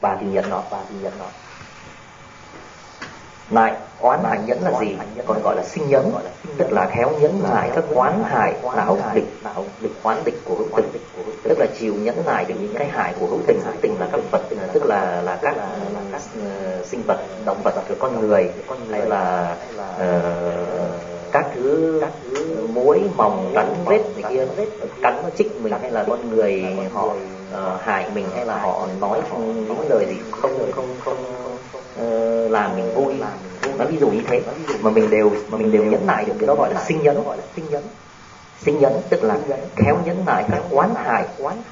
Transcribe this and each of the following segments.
ba thứ nhẫn đó. Nại oán hại nhẫn là gì? Còn gọi là sinh nhẫn, tức là khéo nhẫn nại các oán hại não địch oán địch của hữu tình, tức là chịu nhẫn nại được những cái hại của hữu tình. Hữu tình là các vật, tức là các sinh vật, động vật, con người, hay là các thứ muỗi mòng rắn rết này kia cắn nó chích mình, hay là con người họ hại mình, hay là họ nói những lời gì không làm mình vui. Nó ví dụ như thế mà mình đều nhẫn nại được, cái đó gọi là sinh nhẫn. Sinh nhẫn tức là khéo nhẫn nại các oán hại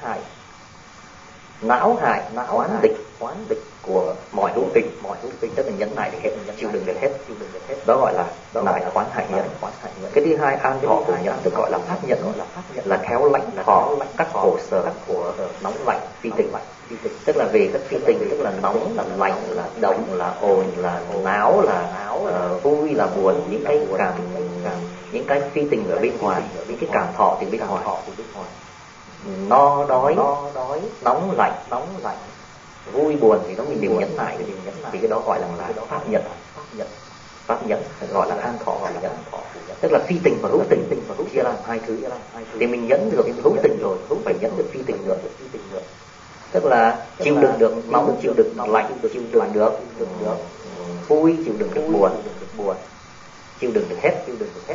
não hại oán địch của mọi hữu tình, tức là nhẫn nại được hết, chịu đựng được hết. Đó gọi là nại oán hại nhẫn. Cái thứ hai an thọ của nhẫn tức gọi là pháp nhẫn, là khéo lãnh thọ các khổ sở của nóng lạnh phi tình. Tức là về các phi tình, tức là nóng, là lạnh, là động, là ồn, là náo, là vui, là buồn, những cái phi tình ở bên ngoài, những cái cảm thọ từ bên ngoài. No đói, nóng lạnh, vui buồn thì nó mình đều nhẫn nại, thì cái đó gọi là pháp nhẫn. Pháp nhẫn gọi là an thọ, gọi là nhẫn. Tức là phi tình và hữu tình chia làm hai thứ. Thì mình nhẫn được hữu tình rồi, phải nhẫn được phi tình nữa. Tức là chịu đựng được nóng, chịu đựng lạnh, chịu đựng được vui, chịu đựng được buồn, chịu đựng được hết.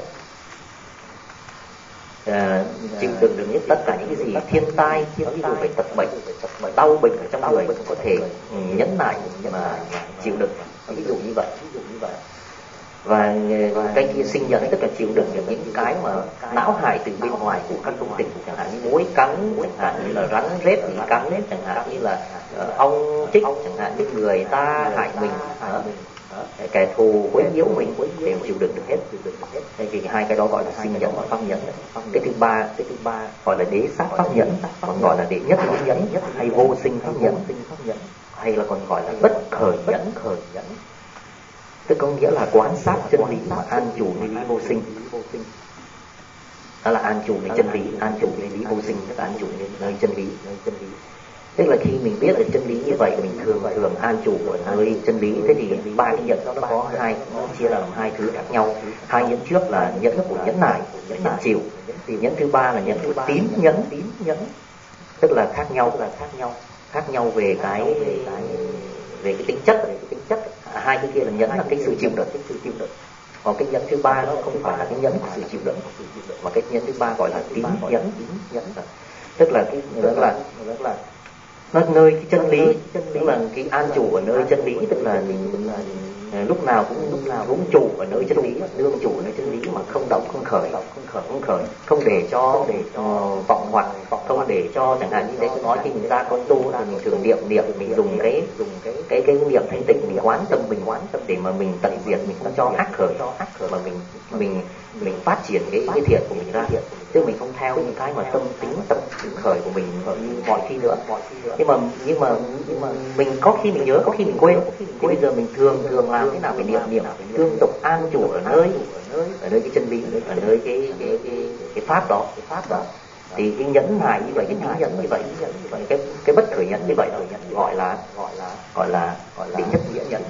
Chịu đựng được nhất tất cả những cái gì thiên tai, ví dụ phải tật bệnh, đau bệnh ở trong người cũng có thể nhẫn nại mà chịu đựng, ví dụ như vậy. Và cái kia sinh nhẫn tức là chịu đựng được những cái mà não hại từ bên ngoài của các công tình, chẳng hạn như muỗi cắn, chẳng hạn như là rắn rết bị cắn, chẳng hạn như là ong chích, chẳng hạn như người ta hại mình, kẻ thù quấy nhiễu mình, đều chịu đựng được hết. Thì hai cái đó gọi là sinh nhẫn và pháp nhẫn. Cái thứ ba gọi là đế sát pháp nhẫn, còn gọi là đệ nhất nhẫn, hay vô sinh pháp nhẫn, hay là còn gọi là bất khởi nhẫn. Tức có nghĩa là quán sát chân lý mà an trụในlý vô sinh. Đó là an trụในchân lý, an trụในlý vô sinh, tức là an trụ nơi chân lý. Tức là khi mình biết được chân lý như vậy, mình thường an trụ ở nơi chân lý. Thế thì ba cái nhẫn nó có nó chia làm hai thứ khác nhau. Hai nhẫn trước là nhẫn của nhẫn nại, nhẫn chịu. Thì nhẫn thứ ba là nhẫn của tín nhẫn, tức là khác nhau về cái tính chất. Hai cái kia là nhẫn là cái sự chịu đựng. Còn cái nhẫn thứ ba nó không phải là cái nhẫn của sự chịu đựng, mà cái nhẫn thứ ba gọi là tín nhẫn. Tức là nó nơi cái chân lý, tức là cái an trụ ở nơi chân lý, tức là mình lúc nào cũng trụ ở nơi chân lý, nương trụ ở nơi chân lý mà không động không khởi, không để cho vọng hoặc, không để cho chẳng hạn như đấy tôi nói khi mình ra con tu là mình thường niệm, mình dùng cái niệm thanh tịnh, mình quán tâm để mà mình tận diệt, mình không cho ác khởi, mà mình phát triển cái thiện của mình ra, chứ mình không theo những cái mà tâm tính khởi của mình như mọi khi nữa. Nhưng mà mình có khi mình nhớ, có khi mình quên. Thì bây giờ mình thường làm thế nào? Phải niệm tương tục an trụ ở nơi cái chân lý, ở nơi cái pháp đó. Thì cái nhẫn nại như vậy, cái tín nhẫn như vậy, cái bất khởi nhẫn như vậy gọi là đệ nhất nhẫn.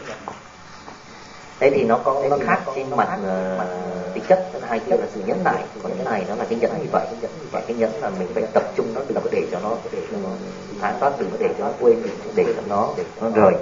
Thế thì nó khác trên mặt tính chất. Hai kia là sự nhẫn nại, còn cái này nó là cái nhẫn như vậy. Cái nhẫn là mình phải tập trung nó, đừng có để cho nó thản thoát, đừng có để cho nó quên, để cho nó rời.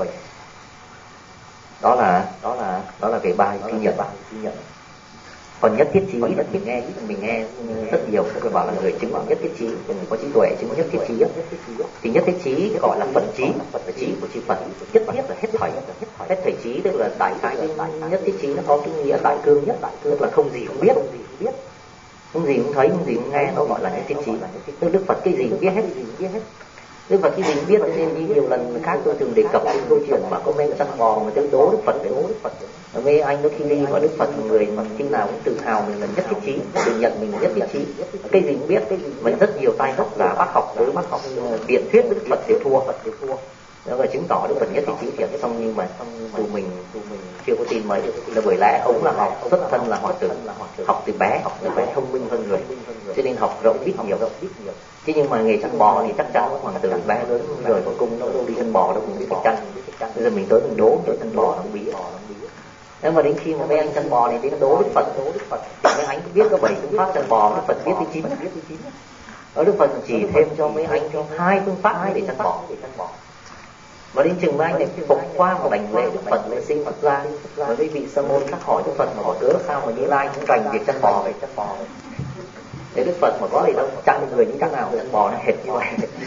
Đó là về ba cái nhẫn. Còn nhất thiết trí là mình nghe rất nhiều các bảo là người chứng nhất thiết trí, người có trí tuệ chứng nhất thiết trí. Thì nhất thiết trí gọi là Phật trí của chư Phật. Nhất thiết là hết thảy trí, tức là đại khái nhất thiết trí nó có cái nghĩa đại cương nhất, tức là không gì không biết, không gì không thấy, không gì không nghe, nó gọi là nhất thiết trí. Tức Đức Phật cái gì cũng biết hết. Đức Phật cái gì cũng biết, nên như nhiều lần khác tôi thường đề cập đến câu chuyện mà có mấy con bò mà tới đố Đức Phật. Mấy anh đó khi đi vào Đức Phật, người mà khi nào cũng tự hào mình là nhất thiết trí, tự nhận mình là nhất thiết trí, cái gì cũng biết. Mình rất nhiều tai hốc là bác học biện thuyết với Đức Phật đều thua. Đó là chứng tỏ Đức Phật nhất thiết trí thiệt. Xong nhưng mà tụi mình chưa có tin mấy, là bởi lẽ ông là học xuất thân là học từ bé thông minh hơn người, cho nên học rộng biết nhiều. Thế nhưng mà nghề chăn bò thì chắc chắn hoàng tử bé lớn rồi vào cung đâu đi chăn bò đâu cũng biết phải chăn. Bây giờ mình tới mình đố tới chăn bò nó không biết. Nếu mà đến khi mà mấy anh chăn bò thì đến đố Đức Phật, mấy anh cũng biết có 7 phương pháp chăn bò, Đức Phật biết tới 9. Ở Đức Phật chỉ thêm cho mấy anh 2 phương pháp để chăn bò. Và đến chừng mấy anh này phục qua một đảnh lễ Đức Phật mới sinh Phật ra. Và mấy vị sa môn khác hỏi Đức Phật mà hỏi cớ sao mà Như Lai cũng rành việc chăn bò vậy. Thế Đức Phật mà có gì đâu, chăn người như thế nào chăn bò nó hệt như vậy.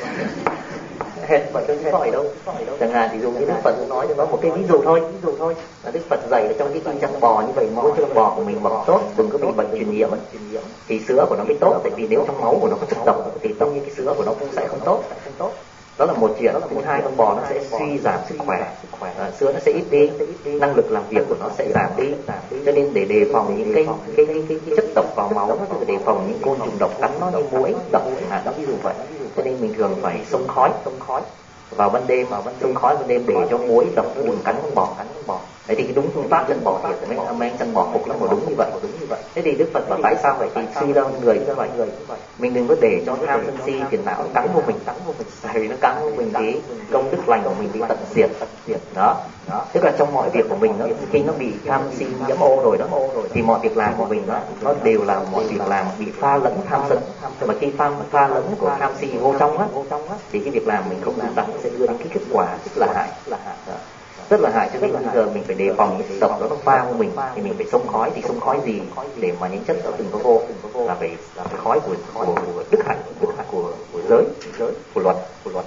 Hệt mà tôi không hỏi đâu. Chẳng hạn thì dùng như Đức Phật nói cho nó một cái ví dụ thôi. Là Đức Phật dạy ở trong cái kinh chăn bò như vậy, mỗi con bò của mình mập tốt, đừng có bị bệnh truyền nhiễm thì sữa của nó mới tốt. Tại vì nếu trong máu của nó có chất độc thì tất nhiên cái sữa của nó cũng sẽ không tốt. Đó là một chuyện. Thứ hai, con bò nó sẽ suy giảm sức khỏe, sữa nó sẽ ít đi, năng lực làm việc của nó sẽ giảm đi. Cho nên để đề phòng những cái chất độc vào máu, đề phòng những côn trùng độc cắn nó như muỗi độc chẳng hạn, đó ví dụ vậy. Cho nên mình thường phải xông khói vào ban đêm, xông khói ban đêm để cho muỗi độc đừng cắn con bò. Thế thì cái đúng phương pháp chăn bò thiệt mấy anh chăn bò phục lắm mà đúng như vậy. Thế thì Đức Phật bảo tại sao vậy? Thì suy ra người như vậy, mình đừng có để cho tham sân si phiền não cắn vô mình. Tại vì nó cắn vô mình thì công đức lành của mình bị tận diệt. Đó. Tức là trong mọi việc của mình khi nó bị tham si nhiễm ô rồi đó, thì mọi việc làm của mình nó đều là mọi việc làm bị pha lẫn tham sân. Mà khi pha lẫn của tham si vô trong á, thì cái việc làm mình không làm đặng sẽ đưa đến cái kết quả rất là hại. Rất là hại. Cho nên bây giờ mình phải đề phòng những độc đó nó pha của mình, thì mình phải xông khói. Thì xông khói gì để mà những chất đó đừng có vô, là phải khói của đức hạnh, của giới, của luật.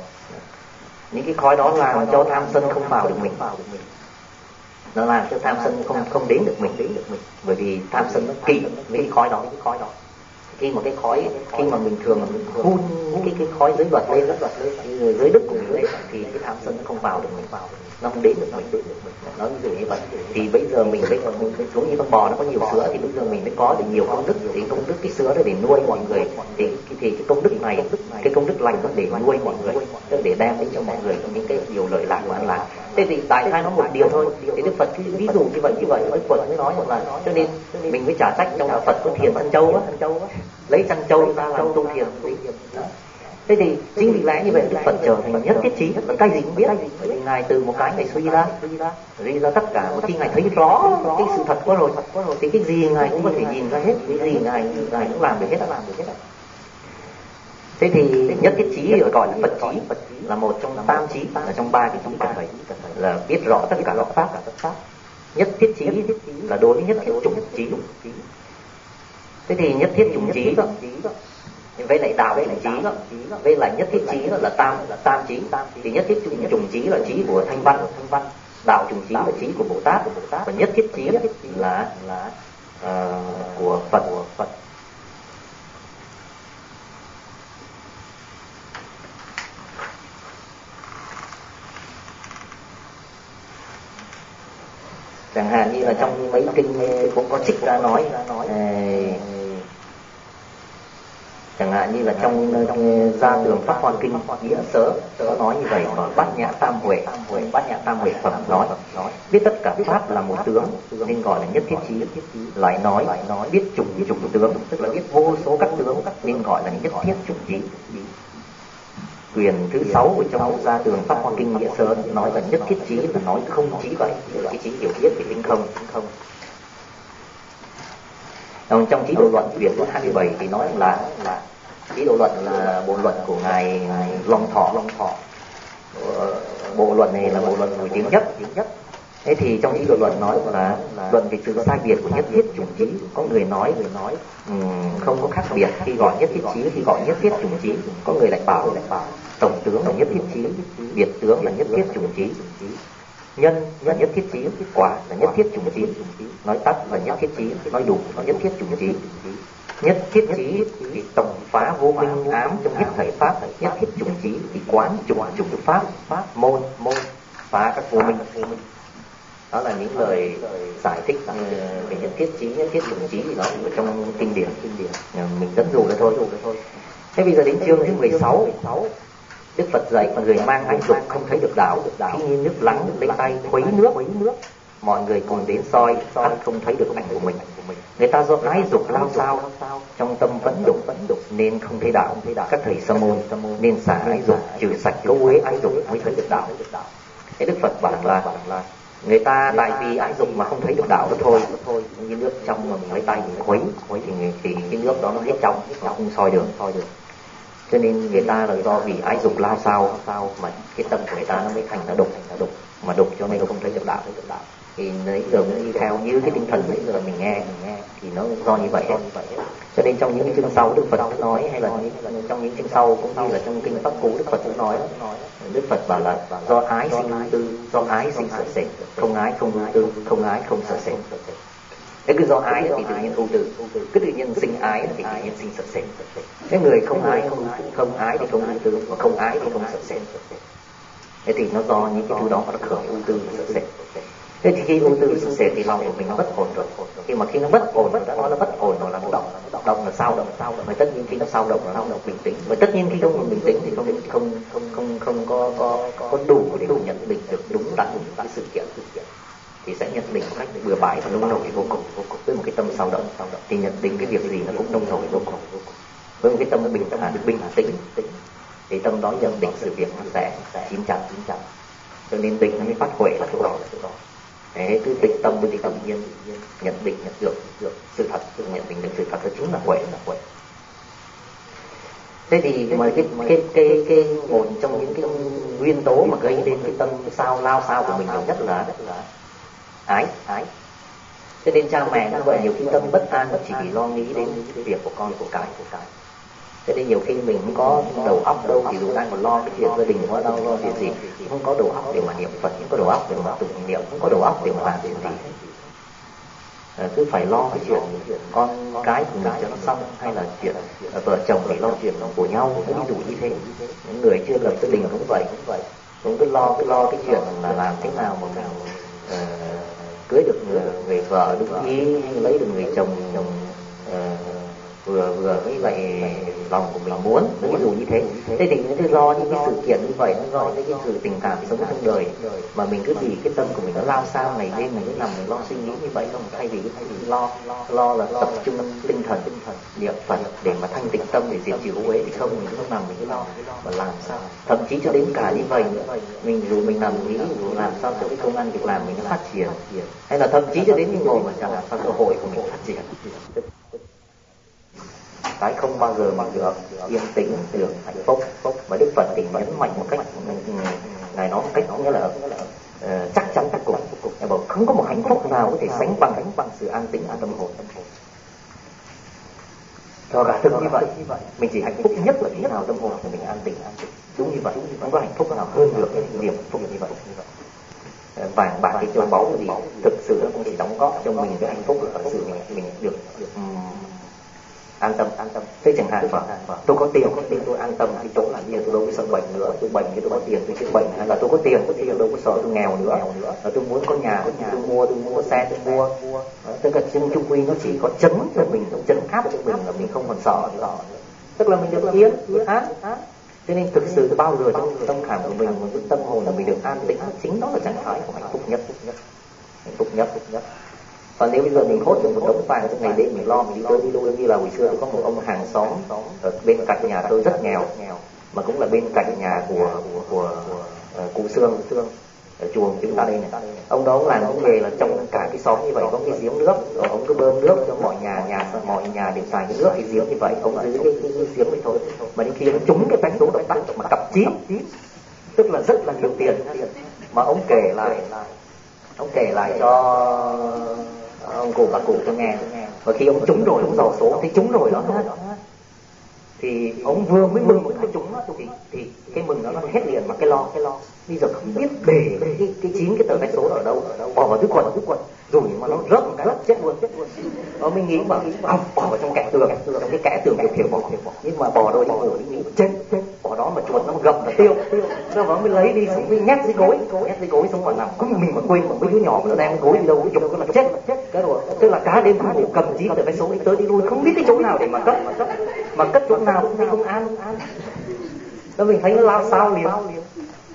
Những cái khói đó làm cho tham sân không vào được mình, nó làm cho tham sân không đến được mình. Bởi vì tham sân nó kỵ mấy cái khói đó. Khi mà mình thường hun cái khói giới luật lên, giới đức của mình lên, thì cái tham sân nó không vào được mình, nó không đến được mình. Nói ví dụ như vậy. Thì bây giờ mình giống như con bò nó có nhiều sữa, thì bây giờ mình mới có được nhiều công đức. Thì công đức cái sữa đó để nuôi mọi người, thì cái công đức này, cái công đức lành nó để nuôi mọi người, tức để đem đến cho mọi người những cái điều lợi lạc mà ăn lạc. Thế thì đại khái nó một điều thôi. Thì Đức Phật ví dụ như vậy mới Phật mới nói là cho nên mình mới trả trách trong đạo Phật có thiền chăn trâu á, lấy chăn trâu ra làm tu thiền. Thế thì chính vì lẽ như vậy Đức Phật trở thành nhất thiết trí, cái gì cũng biết. Vì Ngài từ một cái Ngài suy ra tất cả. Một khi Ngài thấy rõ cái sự thật quá rồi thì cái gì Ngài cũng có thể nhìn ra hết, cái gì Ngài cũng làm được hết. Thế thì nhất thiết trí gọi là Phật trí, là một trong tam trí, là trong 3 cái trí cần phải là biết rõ tất cả luật pháp. Nhất thiết trí là đối với nhất thiết chủng trí. Thế thì nhất thiết chủng trí với lại đạo với lại trí, với lại nhất thiết trí là tam trí. Thì nhất thiết chủng trí là trí của Thanh Văn, đạo chủng trí là trí của Bồ Tát, và nhất thiết trí là của Phật. Chẳng hạn như là trong mấy kinh cũng có trích ra nói, chẳng hạn như là trong Gia Tường Pháp Hoa Kinh Nghĩa Sớ có nói như vậy. Còn Bát Nhã Tam Huệ Phẩm nói biết tất cả pháp là một tướng nên gọi là nhất thiết trí. Lại nói biết chủng tướng, tức là biết vô số các tướng nên gọi là nhất thiết chủng trí. Quyền thứ 6 ở trong Gia Tường Pháp Hoa Kinh Nghĩa Sớ nói là nhất thiết trí là nói không trí vậy, là cái trí hiểu biết về linh không. Trong Trí Độ Luận quyển thứ 27 thì nói là Trí Độ Luận là bộ luận của ngài Long Thọ. Bộ luận này là bộ luận nổi tiếng nhất. Thế thì trong Trí Độ Luận nói là luận về sự sai biệt của nhất thiết chủng trí. Có người nói không có khác biệt khi gọi nhất thiết trí, khi gọi nhất thiết chủng trí. Có người lại bảo tổng tướng là nhất thiết trí, biệt tướng là nhất thiết chủng trí, nhân là nhất thiết trí, quả là nhất thiết chủng trí, nói tắt là nhất thiết trí, nói đủ là nhất thiết chủng trí. Nhất thiết trí thì tổng phá vô minh ám trong hết thảy pháp. Nhất thiết chủng trí thì quán chủng pháp môn phá các vô minh. Đó là những lời giải thích về nhất thiết trí, nhất thiết chủng trí thì nó ở trong kinh điển. Mình dẫn dụ ra thôi. Thế bây giờ đến chương thứ 16, Đức Phật dạy người mang ái dục không thấy được đạo, khi như nước lắng lấy tay khuấy nước mọi người cùng đến soi, ắt không thấy được ảnh của mình. Người ta do ái dục lao sao, trong tâm vẫn đục nên không thấy đạo. Các thầy sa môn nên xả ái dục, trừ sạch cấu uế ái dục mới thấy được đạo. Thế Đức Phật bảo là người ta tại vì ái dục mà không thấy được đạo đó thôi. Như nước trong mà mình lấy tay mình khuấy thì cái nước đó nó hết trong, nó không soi được. Cho nên người ta là do vì ái dục lao sao mà cái tâm của người ta nó mới thành nó đục, mà đục cho nên không thấy được đạo. Thì nãy giờ cũng đi theo như cái tinh thần nãy giờ mình nghe thì nó do như vậy hết. Cho nên trong những chương sau Đức Phật đã nói, hay là trong những chương sau cũng như là trong kinh Pháp Cú Đức Phật cũng nói, Đức Phật bảo là do ái sinh ưu tư, do ái sinh sợ sệt, không ái không ưu tư, không ái không sợ sệt. Thế cứ do ái thì tự nhiên ưu tư, cứ tự nhiên sinh ái thì tự nhiên sinh sợ sệt. Cái người không ái thì không ưu tư, mà không ái thì không sợ sệt. Thế thì nó do những cái thứ đó nó khởi ưu tư và sợ sệt. Thế thì khi ưu tư sợ sệt thì lòng của mình nó bất ổn rồi. Khi nó bất ổn, đã nói là bất ổn rồi là nó động là sao động. Mà tất nhiên khi nó sao động là nó bình tĩnh. Mà tất nhiên khi không bình tĩnh thì không có đủ để nhận định được đúng đắn cái sự kiện. Thì sẽ nhận định một cách bừa bãi và nông nổi vô cùng. Với một cái tâm sao động thì nhận định cái việc gì nó cũng nông nổi vô cùng. Với một cái tâm bình tĩnh thì tâm đó nhận định sự việc nó sẽ chín chắn. Cho nên định nó mới phát huệ là chỗ đó. Thế cứ định tâm với tự nhiên nhận định được sự thật, nhận định được sự thật đó chính là huệ. Thế thì mà cái một trong những cái nguyên tố mà gây đến cái tâm lao sao của mình nhiều nhất là ái. Cho nên cha mẹ như vậy nhiều khi tâm bất an chỉ vì lo nghĩ đến việc của con của cái. Cho nên nhiều khi mình không có đầu óc đâu, thì dù đang còn lo cái chuyện gia đình quá đâu, lo chuyện gì, không có đầu óc để mà niệm Phật, không có đầu óc để mà tụng niệm, không có đầu óc để mà làm chuyện gì. Cứ phải lo cái chuyện con cái của mình cho nó xong, hay là chuyện vợ chồng thì lo chuyện của nhau, ví dụ như thế. Những người chưa lập gia đình cũng vậy, cũng cứ lo cái chuyện là làm thế nào mà mình cưới được người vợ đúng ý, lấy được người chồng vừa với lại lòng của mình muốn, ví dụ như thế. Thế thì nó do những cái sự kiện như vậy, nó do những cái sự tình cảm sống trong đời mà mình cứ vì cái tâm của mình nó lao sao ngày đêm, mình cứ nằm mình lo suy nghĩ như vậy không, thay vì lo là tập trung tinh thần niệm Phật để mà thanh tịnh tâm để diệt trừ uế, thì không, mình cứ nằm mình cứ lo mà làm sao, thậm chí cho đến cả như vậy nữa, mình nằm nghĩ dù làm sao cho cái công ăn việc làm mình nó phát triển, hay là thậm chí cho đến những ngồi mà chẳng làm sao cơ hội của mình phát triển. Cái không bao giờ mà được yên tĩnh, được hạnh phúc. Mà Đức Phật thì nhấn mạnh một cách, ngài nói một cách nghĩa là chắc chắn cuối cùng, ngài bảo không có một hạnh phúc nào có thể sánh bằng sự an tĩnh an tâm hồn. Cho cả thực như vậy, mình chỉ hạnh phúc nhất là khi nào tâm hồn của mình an tĩnh. Đúng như vậy, không có hạnh phúc nào hơn được cái niềm hạnh phúc như vậy. Vàng bạc cái châu báu gì thực sự nó cũng chỉ đóng góp cho mình cái hạnh phúc ở sự mình được an tâm. Thế chẳng hạn tôi có tiền tôi an tâm, cái chỗ là như tôi đâu có sợ bệnh nữa, tôi bệnh thì tôi có tiền tôi chữa bệnh, hay là tôi có tiền đâu có sợ tôi nghèo nữa, là tôi muốn có nhà tôi mua xe tôi mua. Tức là chung quy nó chỉ có chấn cho mình, chấn áp cho mình là mình không còn sợ nữa, tức là mình được yên an. Cho nên thực sự bao giờ trong tâm khảm của mình, một cái tâm hồn là mình được an tĩnh, chính đó là trạng thái của hạnh phúc nhất. Còn nếu bây giờ mình hốt được một đống vàng trong ngày đêm mình lo mình đi tới đi lui, như là hồi xưa tôi có một ông hàng xóm ở bên cạnh nhà tôi rất nghèo, mà cũng là bên cạnh nhà của cụ Sương ở chùa chúng ta đây này. Ông đó ông làm cái nghề là trong cả cái xóm như vậy có cái giếng nước, rồi ông cứ bơm nước cho mọi nhà đều xài cái nước cái giếng như vậy, ông giữ cái giếng vậy thôi. Mà đến khi nó trúng cái bánh số động tác mà cặp chín, tức là rất là nhiều tiền. Mà ông kể lại cho ông cụ bà cụ tôi nghe. Và khi ông trúng rồi, ông dò số thấy trúng rồi đó, thì ông vừa mới mừng một cái trúng đó, thì cái mừng đó nó hết liền mà cái lo. Bây giờ không biết để cái 9 cái tờ vé số đó ở đâu, bỏ vào túi quần rồi mà nó rớt một cái chết luôn. Mình nghĩ mà bỏ vào trong kẽ tường, trong cái kẽ tường kiểu bỏ, nhưng mà bỏ rồi trong nghĩ chết, bỏ đó mà chuột nó gầm là tiêu. Sau đó mới lấy đi xong mới nhét dưới gối xong mà nằm. Có mình mà quên một mấy đứa nhỏ nó đem gối đi đâu, cái chụp nó là chết cái rồi. Tức là cả đêm ngủ cầm 9 tờ vé số đi tới đi lui, không biết cái chỗ nào để mà cất chỗ nào cũng thấy không an. Đó mình thấy nó lao sao liền. Mà cất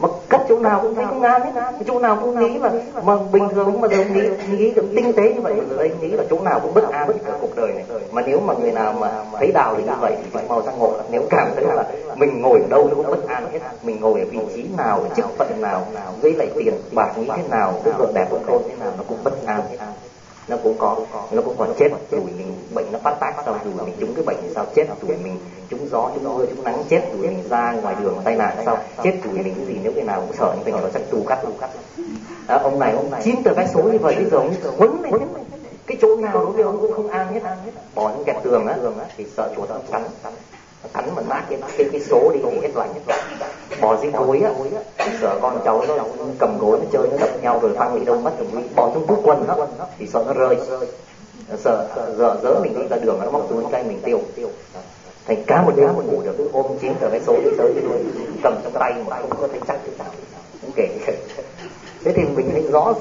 chỗ nào cũng thấy công an hết, chỗ nào cũng nghĩ mà bình thường mà giờ nghĩ được tinh tế như vậy, giờ đây nghĩ là chỗ nào cũng bất an cả cuộc đời này. Mà nếu mà người nào mà thấy Đạo thì như vậy thì mau giác ngộ. Nếu cảm thấy là mình ngồi ở đâu nó cũng bất an hết, mình ngồi ở vị trí nào, chức phận nào, với lại tiền bạc như thế nào, cái vợ đẹp của con thế nào, nó cũng bất an hết. Nó cũng còn chết rồi mình bệnh nó phát tác sao, rồi mình trúng cái bệnh thì sao chết, rồi mình trúng gió trúng mưa trúng nắng chết, rồi mình ra ngoài đường tai nạn sao chết, rồi mình cái gì nếu cái nào cũng sợ những cái đó chắc tu cắt. Ông này ông 9 tờ vé số như vậy bây giờ ông quấn này cái chỗ nào đối với ông cũng không an hết, bỏ những kẹt tường á thì sợ chỗ đó cắn mà nát cái số đi thì hết lạnh. Bỏ dưới gối á, sợ con cháu nó cầm gối nó chơi nó đập nhau rồi văng đi đâu mất, rồi bỏ trong túi quần á thì sợ nó rơi, sợ dỡ mình đi ra đường nó móc túi tay mình tiêu. Thành cả một đêm ngủ được cứ ôm 9 tờ vé số đi tới cầm trong tay mà không có thấy chắc thế nào cũng kể. Thế thì mình thấy rõ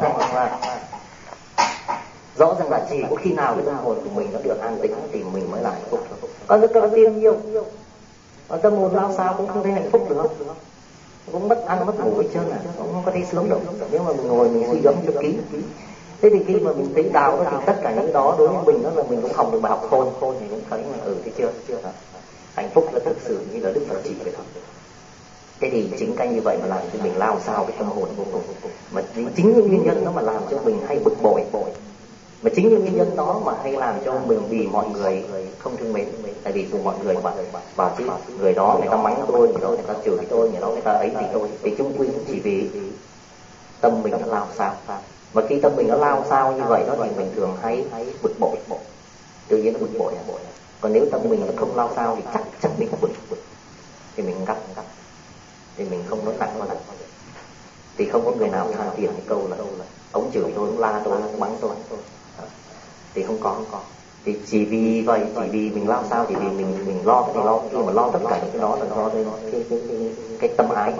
ràng là chỉ có khi nào cái tâm hồn của mình nó được an tĩnh thì mình mới là hạnh phúc. Còn rất có tiền nhiều, tâm hồn lao sao cũng không thấy hạnh phúc được, cũng mất ăn mất ngủ hết trơn cũng không có thấy sướng đâu. Nếu mà mình ngồi mình suy gẫm cho kỹ. Thế thì khi mà mình thấy Đạo đó thì tất cả những đó đối với mình đó là mình cũng học được bài học khôn thì cũng thấy là thấy chưa, hạnh phúc là thực sự như là Đức Phật chỉ vậy đó. Thế thì chính cái như vậy mà làm cho mình lao sao cái tâm hồn vô cùng, mà chính những nguyên nhân đó mà làm cho mình hay bực bội, mà chính những nguyên nhân đó mà hay làm cho mình vì mọi người không thương mến. Tại vì của mọi người mà bảo chứ người đó người ta mắng tôi, người đó người ta chửi tôi, người đó người ta ấy thì tôi, thì chung quy cũng chỉ vì tâm mình nó lao sao. Mà khi tâm mình nó lao sao như vậy đó thì mình thường hay bực bội, tự nhiên nó bực bội. Còn nếu tâm mình nó không lao sao thì chắc mình bực thì mình cắt thì mình không nói nặng bao giờ. Thì không có người nào than phiền cái câu là ông chửi tôi, ông la tôi, ông mắng tôi, thì không có. Thì chỉ vì vậy, chỉ vì mình lao sao thì vì mình lo cái này lo cái kia, mà lo tất cả những cái đó là do cái tâm ái.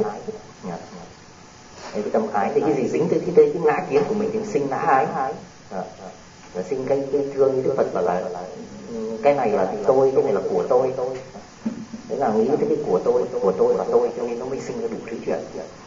Cái tâm ái thì cái gì dính tới cái ngã kiến của mình thì sinh ngã ái, và sinh cái thương như Đức Phật bảo là cái này là tôi, cái này là của tôi. Thế là nghĩ tới cái của tôi là tôi, cho nên nó mới sinh ra đủ thứ chuyện.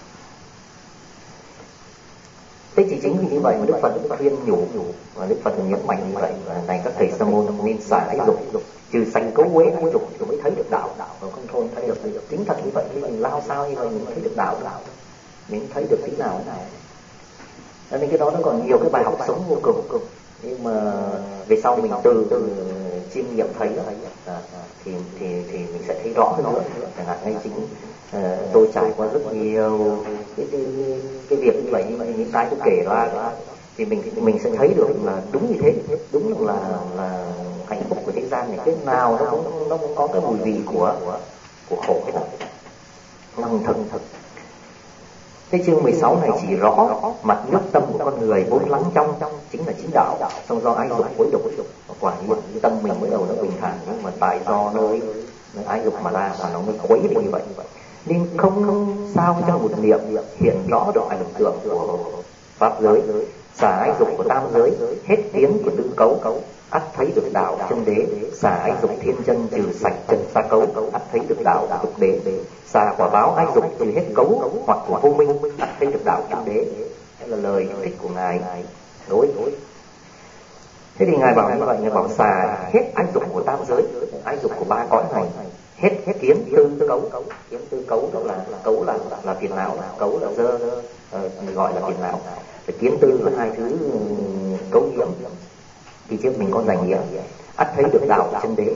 Thế chỉ chính vì như vậy mà Đức Phật khuyên nhủ, và Đức Phật nhấn mạnh như vậy này các thầy sa môn nên xả ái dục, trừ sanh cấu uế ái dục rồi mới thấy được đạo. Còn không thôi thấy được chính thật như vậy, mình lao sao như vậy mình thấy được đạo, mình thấy được thế nào. Cho nên cái đó nó còn nhiều cái bài học sống vô cùng. Nhưng mà về sau mình từ chiêm nghiệm thấy thì mình sẽ thấy rõ hơn nữa. Chẳng hạn ngay chính tôi trải qua rất nhiều cái việc như vậy, những cái tôi kể ra thì mình sẽ thấy được là đúng như thế, đúng là hạnh phúc của thế gian này cái nào nó cũng có cái mùi vị của khổ hết. Nó thật. Thế chương 16 này chỉ rõ mặt nước tâm của con người vốn lắng trong chính là chính đạo, xong do ái dục quấy đục. Quả nhiên tâm mình mới đầu nó bình thản, nhưng mà tại do nơi ái dục mà ra và nó mới quấy đi như vậy. Nên không sao trong một niệm hiện rõ được ảnh tượng của pháp giới, xả ái dục của tam giới, hết kiến của tứ cấu, ắt thấy được đạo chân đế. Xả ái dục thiên chân, trừ sạch trần xa cấu, ắt thấy được đạo của tục đế. Xả quả báo ái dục, trừ hết cấu hoặc của vô minh, ắt thấy được đạo chân đế. Đây là lời thích của ngài đối. Thế thì ngài bảo như vậy, ngài bảo xả hết ái dục của tam giới, ái dục của ba cõi này, hết kiến tư cấu. Kiến tư cấu đó là phiền não, cấu là dơ, gọi là phiền não. Kiến tư là hai thứ cấu nhiễm. Thì trước mình có dành nghĩa ắt thấy được đạo chân đế.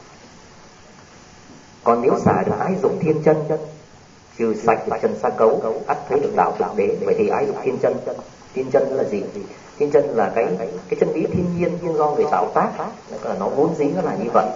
Còn nếu xả được ái dục thiên chân, trừ sạch trần xa cấu, ắt thấy được đạo tục đế. Vậy thì ái dục thiên chân là gì? Thiên chân là cái chân lý thiên nhiên do người tạo tác, nó vốn dĩ nó là như vậy.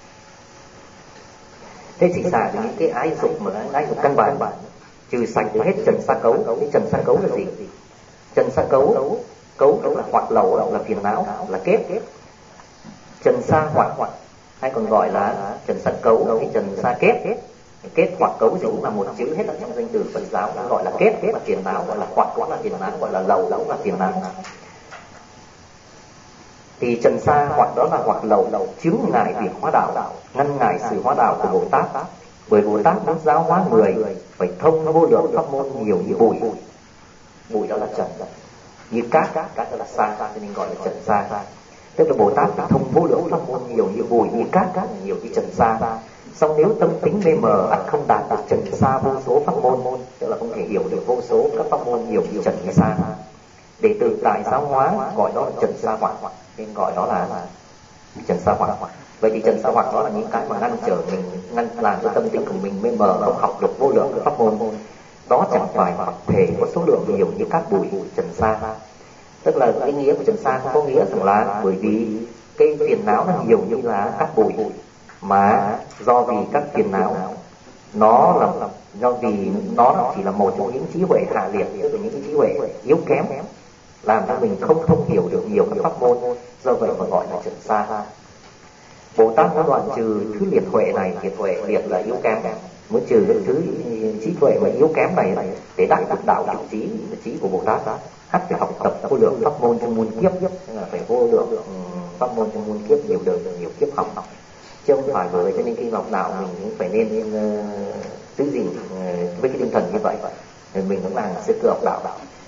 Thế chỉ xả những cái ái dục mà ái dục căn bản, trừ sạch hết trần xa cấu. Cái trần xa cấu là gì? Trần xa cấu đó là hoặc lầu, là phiền não, là kết. Trần xa hoặc hay còn gọi là trần xa cấu, cái trần xa kết hoặc cấu thì cũng là một chữ hết ở trong danh từ Phật giáo, gọi là kết là phiền não, gọi là hoặc cũng là phiền não, gọi là lầu cũng là phiền não. Thì trần xa hoặc đó là hoặc lầu chướng ngại việc hóa đạo, ngăn ngại sự hóa đạo của Bồ Tát. Bởi Bồ Tát muốn giáo hóa người phải thông vô lượng pháp môn nhiều như bụi. Bụi đó là trần, như cát đó là sa, cho nên gọi là trần sa. Tức là Bồ Tát phải thông vô lượng pháp môn nhiều như bụi, như cát nhiều như trần sa. Xong nếu tâm tính mê mờ ắt không đạt được trần sa vô số pháp môn, tức là không thể hiểu được vô số các pháp môn nhiều như trần như sa. Để tự tại giáo hóa gọi đó là trần sa hoặc, nên gọi đó là trần sa hoặc. Vậy thì trần sa hoặc đó là những cái mà ngăn trở mình, ngăn làm cho tâm tính của mình mê mờ, không học được vô lượng pháp môn. Đó chẳng phải Phật thể có số lượng nhiều như cát bụi trần sa. Tức là cái nghĩa của trần sa không có nghĩa rằng là bởi vì cái phiền não nó nhiều như là cát bụi, mà do vì các phiền não nó là do vì nó chỉ là một trong những trí huệ hạ liệt, tức là những cái trí huệ yếu kém, làm cho mình không thông hiểu được nhiều các pháp môn, do vậy mà gọi là trần sa. Bồ Tát đã đoạn trừ thứ liệt huệ này, liệt là yếu kém, muốn trừ cái thứ trí tuệ mà yếu kém này để đạt được đạo trí của Bồ Tát đó, hắt phải học tập vô lượng pháp môn trong muôn kiếp, là phải vô lượng pháp môn trong muôn kiếp, nhiều đời nhiều kiếp học, chứ không phải bởi cho nên khi học đạo mình cũng phải nên giữ gìn với cái tinh thần như vậy. Mình cũng là sư cơ học đạo,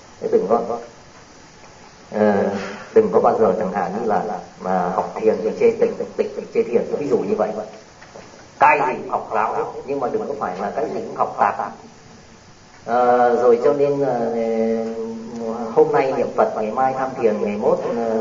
đừng có bao giờ chẳng hạn như là mà học thiền thì chê thiền, ví dụ như vậy. Cái gì học lão, nhưng mà đừng có phải là cái gì cũng học tạp. Rồi cho nên hôm nay niệm Phật, ngày mai tham thiền, ngày mốt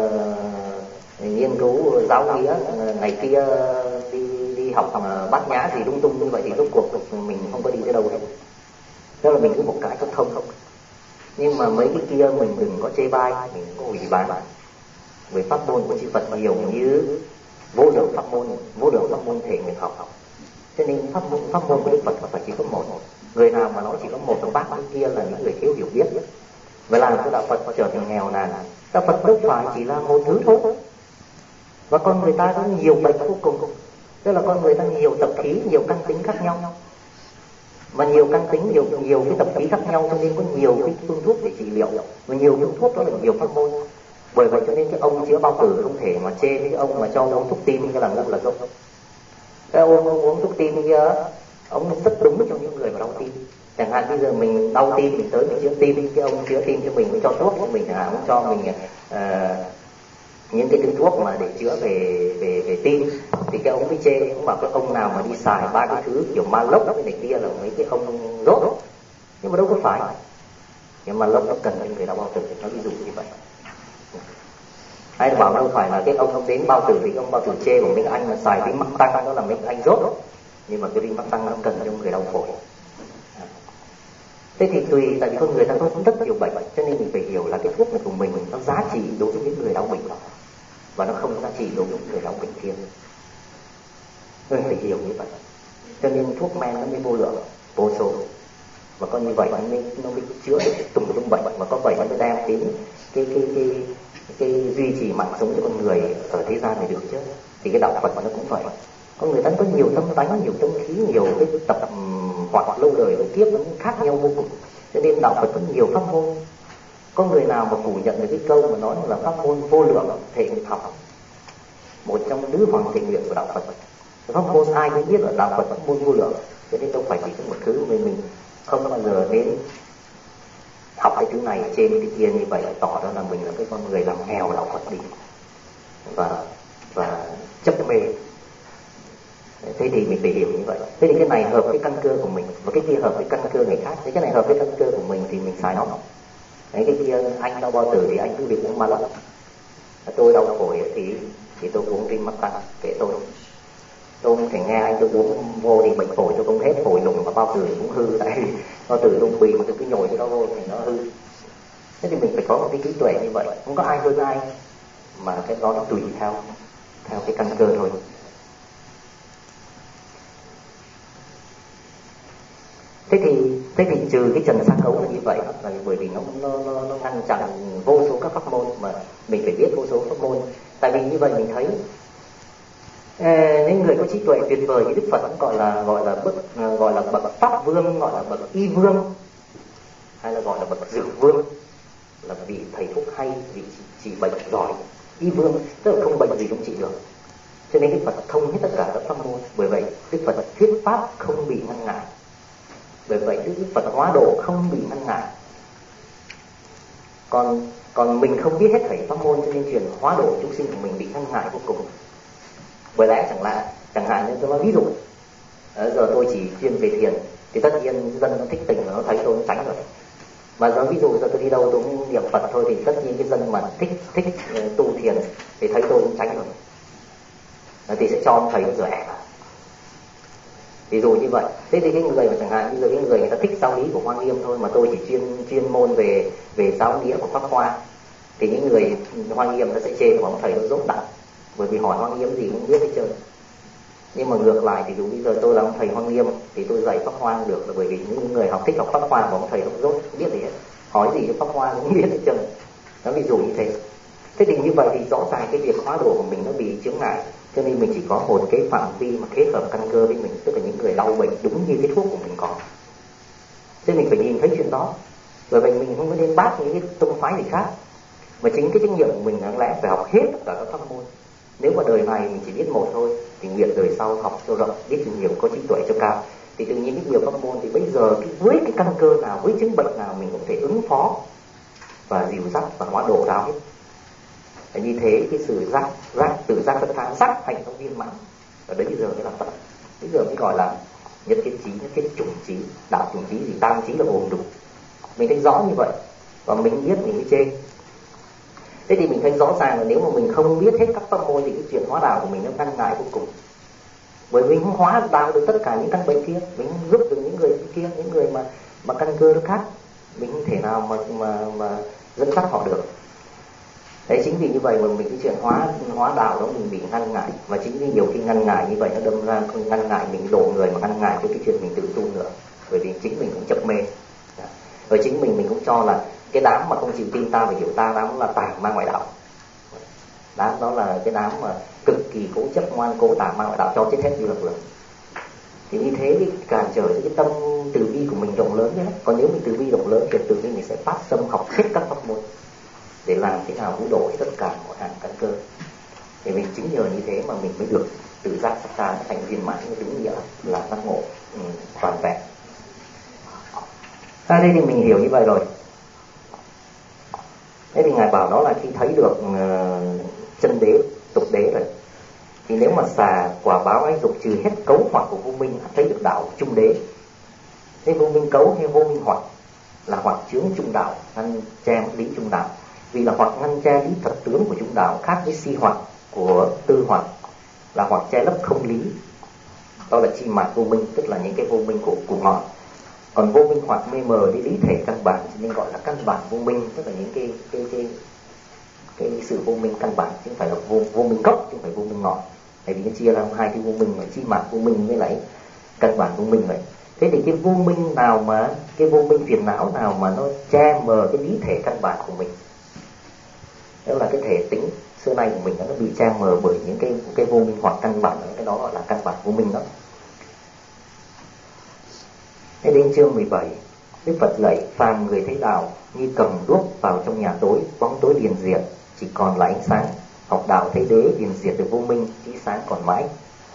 nghiên cứu giáo nghĩa, ngày kia đi học bát nhã thì lung tung như vậy, thì rốt cuộc mình không có đi tới đâu hết. Đó là mình cứ một cái cho thông. Nhưng mà mấy cái kia mình đừng có chê bai, mình đừng có hủy bán. Với pháp môn của chư Phật nhiều như vô lượng pháp môn thể mình học. Cho nên pháp môn của Đức Phật phải chỉ có một. Người nào mà nói chỉ có một trong bát cái kia là những người thiếu hiểu biết. Vậy làm cho đạo Phật trở thành nghèo nàn. Đạo Phật đâu phải chỉ là một thứ thôi. Và con người ta có nhiều bệnh vô cùng. Tức là con người ta nhiều tập khí, nhiều căn tính khác nhau. Mà nhiều căn tính, nhiều cái tập khí khác nhau, cho nên có nhiều cái phương thuốc để trị liệu. Và nhiều phương thuốc đó là nhiều pháp môn. Bởi vậy cho nên cái ông chữa bao tử không thể mà chê cái ông mà cho uống thuốc tim như là ngu là dốt. Cái ông uống thuốc tim kia, ông rất đúng cho những người mà đau tim. Chẳng hạn bây giờ mình đau tim, mình tới mình chữa tim, cái ông chữa tim cho mình cho thuốc cho mình, chẳng hạn cho mình những cái thứ thuốc mà để chữa về tim, thì cái ông mới chê, ông bảo cái ông nào mà đi xài ba cái thứ kiểu ma lốc này kia là mấy cái ông rốt. Nhưng mà đâu có phải. Nhưng mà lốc nó cần những người đau bao tử, nó ví dụ như vậy. Hay bảo đâu phải là cái ông đến bao tử thì ông bao tử chê của mấy anh mà xài cái mắc tăng đó là mấy anh rốt. Nhưng mà cái viên mắc tăng nó cần cho người đau phổi. Thế thì tùy, tại vì con người ta có rất nhiều bệnh, cho nên mình phải hiểu là cái thuốc này của mình nó giá trị đối với những người đau bệnh đó, và nó không giá trị đối với những người đau bệnh kia. Mình phải hiểu như vậy. Cho nên thuốc men nó mới vô lượng, vô số. Và có như vậy nó mới chữa được từng bệnh, mà có vậy nó mới đem đến cái duy trì mạng sống cho con người ở thế gian này được chứ. Thì cái đạo Phật nó cũng vậy. Con người ta có nhiều tâm tánh, nhiều tâm khí, nhiều cái tập hoặc lâu đời và kiếp nó khác nhau vô cùng. Cho nên đạo Phật có nhiều pháp môn. Có người nào mà phủ nhận được cái câu mà nói là pháp môn vô lượng thể nghiệp học, một trong tứ hoàng thể nguyện của đạo Phật. Pháp môn ai cũng biết là đạo Phật pháp môn vô lượng, cho nên đâu phải chỉ có một thứ mình không bao giờ đến học cái thứ này trên cái kia, như vậy lại tỏ ra là mình là cái con người làm nghèo đạo Phật đi và chấp mê. Thế thì mình phải hiểu như vậy. Thế thì cái này hợp với căn cơ của mình, và cái kia hợp với căn cơ người khác. Thế cái này hợp với căn cơ của mình thì mình xài nó. Đấy, cái kia anh đau bao tử thì anh cứ đi uống ma lốc. Tôi đau phổi thì tôi uống tim mắc tăng, kệ tôi không thể nghe anh tôi uống vô thì bệnh phổi tôi không hết phổi lủng, mà bao tử cũng hư, tại vì bao tử tôi bị mà tôi cứ nhồi cái đó vô thì nó hư. Thế thì mình phải có một cái trí tuệ như vậy, không có ai hơn ai, mà cái đó nó tùy theo cái căn cơ thôi. Thế thì trừ cái trần sa cấu là như vậy, là bởi vì nó ngăn chặn vô số các pháp môn, mà mình phải biết vô số pháp môn. Tại vì như vậy mình thấy những người có trí tuệ tuyệt vời thì Đức Phật cũng gọi là bậc pháp vương, gọi là bậc y vương, hay là gọi là bậc dược vương, là vị thầy thuốc hay, vị trị bệnh giỏi. Y vương tức là không bệnh gì cũng trị được. Cho nên Đức Phật thông hết tất cả các pháp môn. Bởi vậy Đức Phật thuyết pháp không bị ngăn ngại. Bởi vậy Đức Phật hóa độ không bị ngăn ngại. Còn mình không biết hết thảy pháp môn, cho nên chuyện hóa độ chúng sinh của mình bị ngăn ngại vô cùng. Bởi lẽ chẳng hạn như tôi nói ví dụ, giờ tôi chỉ chuyên về thiền thì tất nhiên dân nó thích tình nó thấy tôi nó tránh rồi. Mà giờ ví dụ giờ tôi đi đâu tôi cũng niệm Phật thôi thì tất nhiên cái dân mà thích tu thiền thì thấy tôi cũng tránh rồi. Thì sẽ cho thầy nó rẻ. Ví dụ như vậy. Thế thì cái người mà chẳng hạn như cái người ta thích giáo lý của Hoa Nghiêm thôi, mà tôi chỉ chuyên môn về giáo nghĩa của Pháp Hoa, thì những người Hoa Nghiêm nó sẽ chê của ông thầy nó dốt nặng, bởi vì hỏi Hoa Nghiêm gì cũng biết hết trơn. Nhưng mà ngược lại thì dù bây giờ tôi là ông thầy Hoa Nghiêm thì tôi dạy Pháp Hoa được, là bởi vì những người thích học Pháp Hoa mà ông thầy nó dốt không biết gì hết, hỏi gì cho Pháp Hoa cũng biết hết trơn. Nó ví dụ như thế. Thế thì như vậy thì rõ ràng cái việc hóa độ của mình nó bị chướng ngại, cho nên mình chỉ có một cái phạm vi mà kết hợp căn cơ với mình, tức là những người đau bệnh đúng như cái thuốc của mình có. Cho nên mình phải nhìn thấy chuyện đó. Bởi vậy mình không có nên bác những cái tông phái gì khác, mà chính cái trách nhiệm của mình đáng lẽ phải học hết tất cả các pháp môn. Nếu mà đời này mình chỉ biết một thôi thì nguyện đời sau học cho rộng, biết cho nhiều, có trí tuệ cho cao. Thì tự nhiên biết nhiều pháp môn thì bây giờ với cái căn cơ nào, với chứng bệnh nào mình cũng thể ứng phó và dìu dắt và hóa độ ráo hết. Và như thế cái sự tự giác tất thắng sắc thành trong viên mãn, và đấy bây giờ mới là Phật. Bây giờ mới gọi là nhất kiến trí, nhất kiến chủng trí, đạo chủng trí gì, tam trí là gồm đủ. Mình thấy rõ như vậy và mình biết mình mới chê. Thế thì mình thấy rõ ràng là nếu mà mình không biết hết các pháp môn thì cái chuyện hóa đạo của mình nó ngăn ngại vô cùng. Bởi vì mình không hóa đạo được tất cả những căn bệnh kia, mình không giúp được những người kia, những người mà căn cơ nó khác, mình không thể nào mà dẫn dắt họ được. Đấy, chính vì như vậy mà mình cái chuyện hóa đạo đó mình bị ngăn ngại, và chính vì nhiều khi ngăn ngại như vậy nó đâm ra không ngăn ngại mình độ người, mà ngăn ngại cái chuyện mình tự tu nữa. Bởi vì chính mình cũng chấp mê, rồi chính mình cũng cho là cái đám mà không chịu tin ta và hiểu ta, đám là tà ma ngoại đạo. Đám đó là cái đám mà cực kỳ cố chấp ngoan cố tà ma ngoại đạo, cho chết hết đi lực lượng. Thì như thế cái cản trở cho cái tâm từ bi của mình rộng lớn nhé. Còn nếu mình từ bi rộng lớn thì từ bi mình sẽ phát tâm học hết các pháp môn để làm thế nào vũ độ tất cả mọi hàng căn cơ. Thì mình chính nhờ như thế mà mình mới được tự giác sắc ta thành viên mãn, đúng nghĩa là giác ngộ toàn vẹn. Đây thì mình hiểu như vậy rồi. Thế thì Ngài bảo đó là khi thấy được chân đế, tục đế rồi, thì nếu mà xà quả báo ái dục trừ hết cấu hoặc của vô minh, thấy được đạo trung đế. Thế vô minh cấu hay vô minh hoặc là hoặc chướng trung đạo, ngăn che lý trung đạo. Vì là hoặc ngăn che lý thật tướng của trung đạo, khác với si hoặc của tư hoặc là hoặc che lấp không lý. Đó là chi mạt vô minh, tức là những cái vô minh của ngọn. Còn vô minh hoặc mê mờ đi lý thể căn bản, cho nên gọi là căn bản vô minh, tức là những cái sự vô minh căn bản, chứ không phải là vô minh gốc, chứ không phải vô minh ngọn. Tại vì nó chia ra hai cái vô minh, mà chi mạt vô minh với lại căn bản vô minh vậy. Thế thì cái vô minh nào mà, cái vô minh phiền não nào mà nó che mờ cái lý thể căn bản của mình, đó là cái thể tính xưa nay của mình nó bị che mờ bởi những cái vô minh hoặc căn bản, cái đó gọi là căn bản vô minh đó. Thế đến chương 17, Đức Phật dạy phàm người thấy đạo như cầm đuốc vào trong nhà tối, bóng tối liền diệt, chỉ còn là ánh sáng. Học đạo thấy đế liền diệt được vô minh, chỉ sáng còn mãi.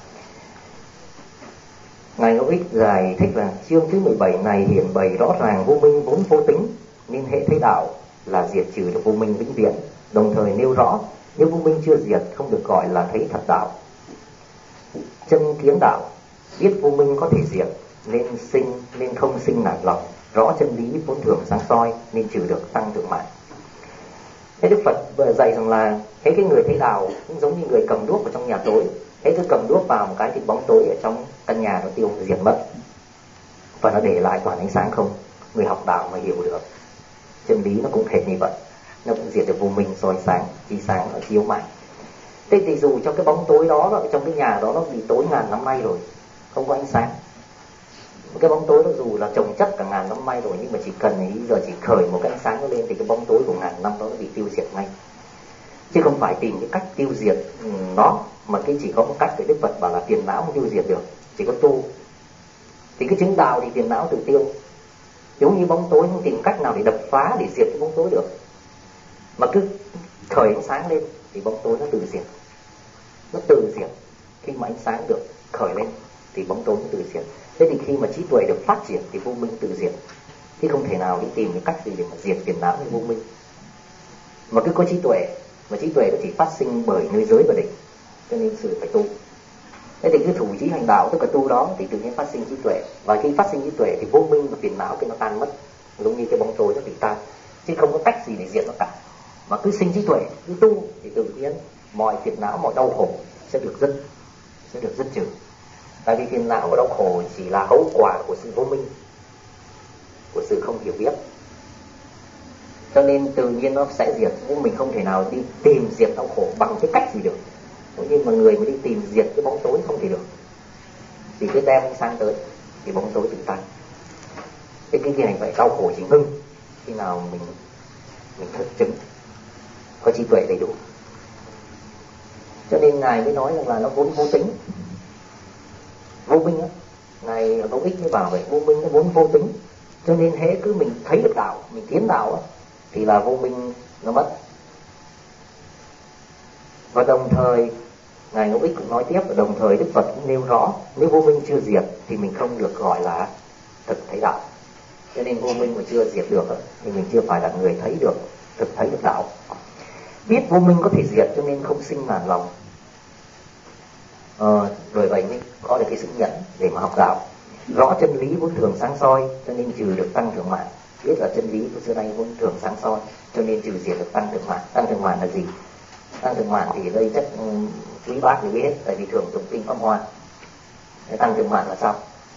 Ngài Ngẫu Ích giải thích là chương thứ 17 này hiển bày rõ ràng vô minh vốn vô tính, nên hệ thấy đạo là diệt trừ được vô minh vĩnh viễn. Đồng thời nêu rõ nếu vô minh chưa diệt không được gọi là thấy thật đạo. Chân kiến đạo biết vô minh có thể diệt nên không sinh nản lòng, rõ chân lý vốn thường sáng soi nên trừ được tăng thượng mạng. Thế Đức Phật dạy rằng là thấy cái người thấy đạo cũng giống như người cầm đuốc ở trong nhà tối. Thế cứ cầm đuốc vào một cái thì bóng tối ở trong căn nhà nó tiêu diệt mất, và nó để lại toàn ánh sáng không. Người học đạo mà hiểu được chân lý nó cũng hệt như vậy, nó cũng diệt được vô minh, soi sáng, chi sáng ở chiếu mạng. Thế thì dù cho cái bóng tối đó ở trong cái nhà đó nó bị tối ngàn năm nay rồi, không có ánh sáng. Cái bóng tối đó dù là trồng chất cả ngàn năm nay rồi, nhưng mà chỉ cần giờ chỉ khởi một cái ánh sáng nó lên thì cái bóng tối của ngàn năm đó nó bị tiêu diệt ngay. Chứ không phải tìm cái cách tiêu diệt nó, mà cái chỉ có một cách để Đức Phật bảo là phiền não không tiêu diệt được, chỉ có tu. Thì cái chứng đạo thì phiền não tự tiêu. Giống như bóng tối không tìm cách nào để đập phá, để diệt cái bóng tối được, mà cứ khởi ánh sáng lên thì bóng tối nó tự diệt. Nó tự diệt, Khi mà ánh sáng được khởi lên thì bóng tối tự diệt. Thế thì khi mà trí tuệ được phát triển thì vô minh tự diệt. Thì không thể nào đi tìm cái cách gì để mà diệt phiền não hay vô minh. Mà cứ có trí tuệ, mà trí tuệ nó chỉ phát sinh bởi nơi giới và định, cho nên sự phải tu. Thế thì cứ thủ trí hành đạo, tức là tu đó thì tự nhiên phát sinh trí tuệ. Và khi phát sinh trí tuệ thì vô minh và phiền não cái nó tan mất, giống như cái bóng tối nó bị tan, chứ không có cách gì để diệt nó cả. Mà cứ sinh trí tuệ, cứ tu thì tự nhiên mọi phiền não, mọi đau khổ sẽ được dứt trừ. Tại vì phiền não và đau khổ chỉ là hậu quả của sự vô minh, của sự không hiểu biết, cho nên tự nhiên nó sẽ diệt. Nhưng mình không thể nào đi tìm diệt đau khổ bằng cái cách gì được. Nhưng mà người mà đi tìm diệt cái bóng tối không thể được, chỉ cứ đem ánh sáng tới thì bóng tối tự tan. Cái hành vậy, đau khổ chỉ ngưng khi nào mình thực chứng có trí tuệ đầy đủ. Cho nên Ngài mới nói rằng là nó vốn vô tính, vô minh á. Ngài có ích mới bảo vậy, vô minh nó vốn vô tính. Cho nên hễ cứ mình thấy được đạo, mình tiến đạo á, thì là vô minh nó mất. Và đồng thời Ngài Ngẫu Ích cũng nói tiếp, và đồng thời Đức Phật cũng nêu rõ, nếu vô minh chưa diệt thì mình không được gọi là thực thấy đạo. Cho nên vô minh mà chưa diệt được thì mình chưa phải là người thấy được, thực thấy được đạo. Biết vô minh có thể diệt cho nên không sinh nản lòng. Rồi vậy mới có được cái sự nhẫn để mà học đạo. Rõ chân lý vốn thường sáng soi cho nên trừ được tăng thượng mạng. Biết là chân lý của xưa nay vốn thường sáng soi cho nên trừ diệt được tăng thượng mạng. Tăng thượng mạng là gì? Tăng thượng mạng thì đây chắc quý bác thì biết, tại vì thường tụng kinh Pháp Hoa. Tăng thượng mạng là sao?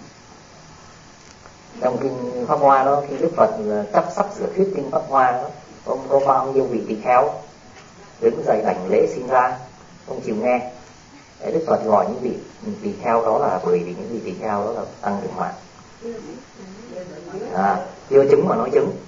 Trong kinh Pháp Hoa đó, khi Đức Phật sắp sửa thuyết kinh Pháp Hoa đó, ông có bao nhiêu vị tỳ kheo đứng dậy đảnh lễ xin ra, ông chịu nghe. Đức Phật gọi những vị tỳ kheo đó là bởi vì những vị tỳ kheo đó là tăng thượng mạng. Chưa chứng mà nói chứng,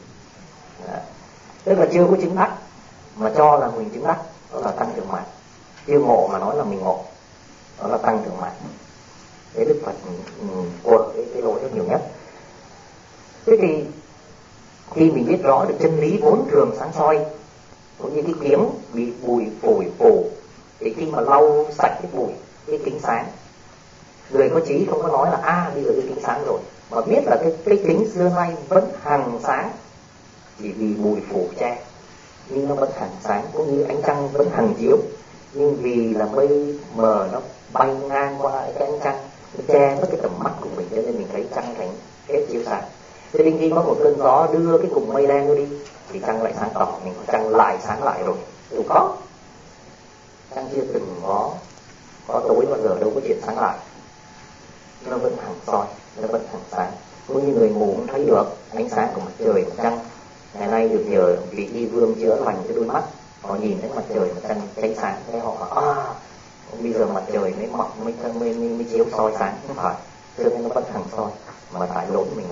tức là chưa có chứng đắc mà cho là mình chứng đắc, đó là tăng thượng mạng. Chưa ngộ mà nói là mình ngộ, đó là tăng thượng mạng. Thế Đức Phật của cái lỗi đó nhiều nhất. Thế thì khi mình biết rõ được chân lý vốn thường sáng soi, cũng như cái kiếm bị bụi phổi phủ, thì khi mà lau sạch cái bụi, cái kính sáng, người có trí không có nói là bây giờ cái kính sáng rồi, mà biết là cái kính xưa nay vẫn hằng sáng, chỉ vì bụi phủ che, nhưng nó vẫn hằng sáng, cũng như ánh trăng vẫn hằng chiếu, nhưng vì là mây mờ nó bay ngang qua cái ánh trăng, nó che mất cái tầm mắt của mình, cho nên mình thấy trăng thành hết chiếu sáng. Cho nên khi có một cơn gió đưa cái cục mây đen đi thì trăng lại sáng tỏ, mình trăng lại sáng lại rồi. Đâu có, trăng chưa từng có tối bao giờ, đâu có chuyện sáng lại, nó vẫn hằng soi, nó vẫn hằng sáng. Cũng như người mù cũng thấy được ánh sáng của mặt trời mặt trăng. Ngày nay được nhờ vị y vương chữa lành cái đôi mắt, họ nhìn thấy mặt trời mặt trăng cháy sáng, thế họ bảo bây giờ mặt trời mới mọc mới chiếu soi sáng. Không phải, cho nên nó vẫn hằng soi, mà tại lỗi mình